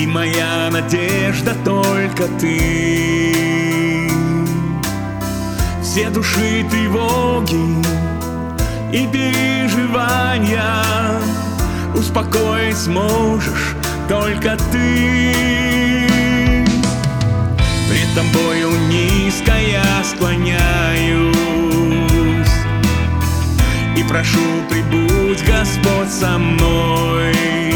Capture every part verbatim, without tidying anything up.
моя надежда только Ты. Все души тревоги и переживания успокоить сможешь только Ты. Пред Тобою низко я склоняюсь и прошу, прибудь, Господь, со мной.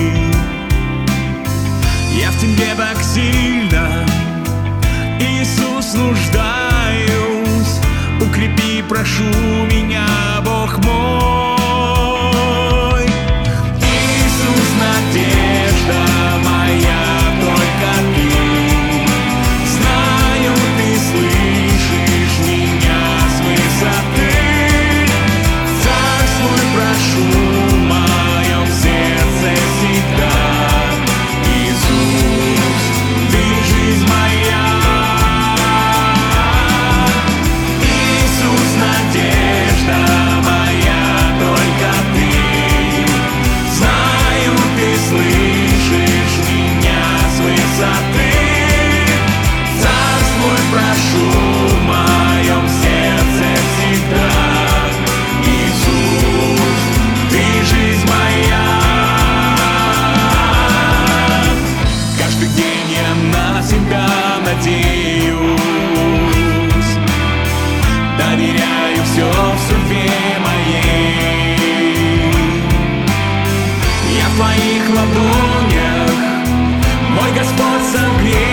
Я в Тебе так сильно, Иисус, нуждаюсь. Укрепи, прошу меня, Бог мой. Иисус, надежда моя, только Ты. Знаю, Ты слышишь меня с высоты. Царствуй, прошу, в моем сердце всегда. Иисус, Ты жизнь моя. Иисус, надежда моя, только Ты. Знаю, Ты слышишь меня с высоты. Царствуй, прошу, в моем сердце всегда. Иисус, Ты жизнь моя. Каждый день я на Тебя надеюсь, доверяю все в судьбе моей. Я в Твоих ладонях, мой Господь, согрей.